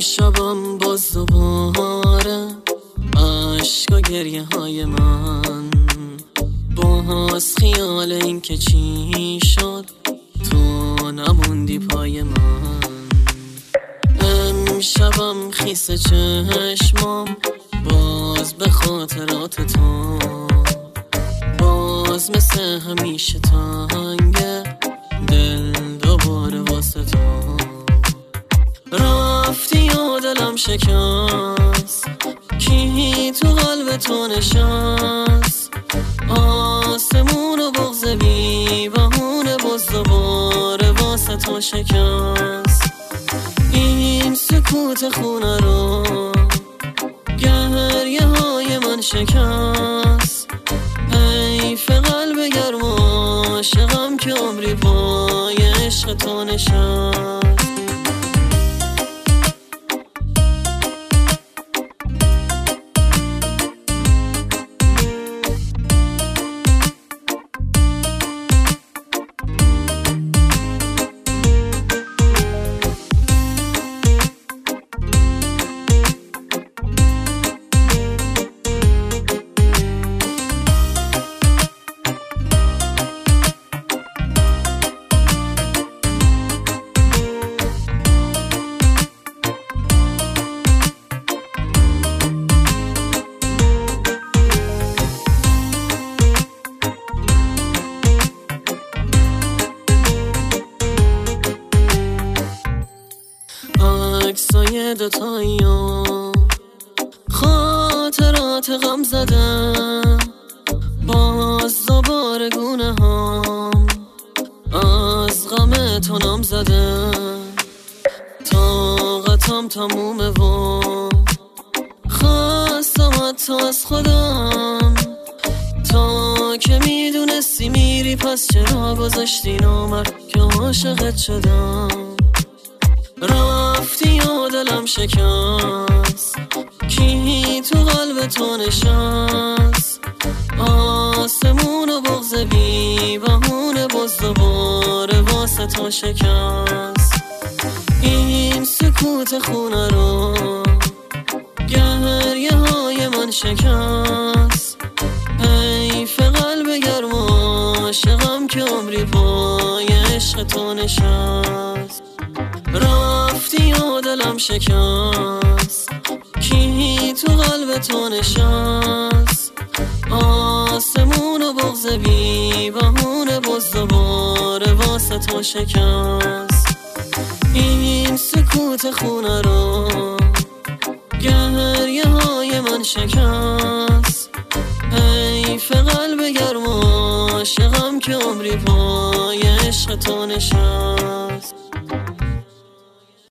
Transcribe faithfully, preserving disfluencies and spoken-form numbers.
امشبم باز دوباره عشق و گریه های من، باز خیال این که چی شد تو نموندی پای من. امشبم خیس چشمام باز به خاطرات تو، باز مثل همیشه تنگه دل دوباره واسه تو. رفتی و دلم شکست، کی تو قلب تو نشست؟ آسمون و بغض بی بهونه باز دوباره واسه تو شکست. این سکوت خونه رو گریه های من شکست. حیف قلب گرم و عاشقم که عمری پای عشق تو نشست. عکسای دوتایی و خاطرات غم زدم، باز دوباره گونه هم از غم تو نام زدم. طاقتم تمومه و خواستم حتی از خودم، تا که میدونستی میری پس چرا گذاشتی نامر که عاشقت شدم. رفتی و دلم شکست، کی تو قلب تو نشست؟ آسمون و بغض بی بهونه باز دوباره واسه تو شکست. این سکوت خونه رو گریه های من شکست. حیف قلب گرم و عاشقم که عمری پای عشق تو نشست. رفتی و دلم شکست، کی تو قلب تو نشست؟ آسمون و بغض بی بهونه باز دوباره واسه تو شکست. این سکوت خونه رو گریه های من شکست. حیف قلب گرم و عاشقم که عمری پای عشق تو نشست.